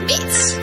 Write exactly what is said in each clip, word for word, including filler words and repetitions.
Bitch.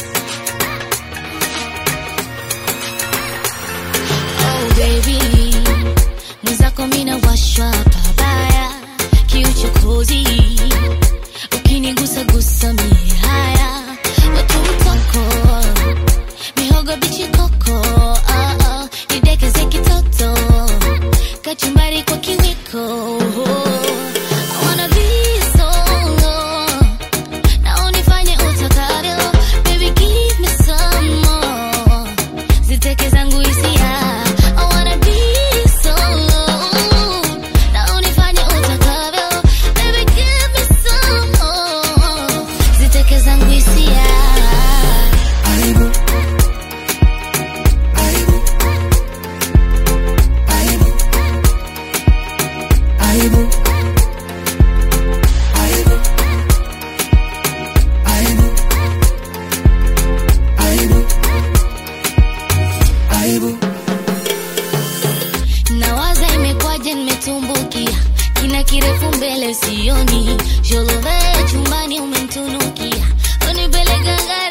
Oh baby, mwenzako mina washwa pabaya, kiuchokozi, ukinigusa gusa mie haya, watu mtoko, mihogo bichi koko, ah ah, nidekeze kitoto, kachumbari kwa kiwiko. I wanna be solo, na unifanye utakavyo, baby give me some more, ziteke zangu hisia. I wanna be solo, na unifanye utakavyo, baby give me some more, ziteke zangu hisia. Aibu, aibu, aibu, aibu, aibu, aibu, aibu, aibu. Nawaza imekwaje nimetumbukia, kina kirefu mbele sioni, jolove chumbani umemtunukia, unipeleka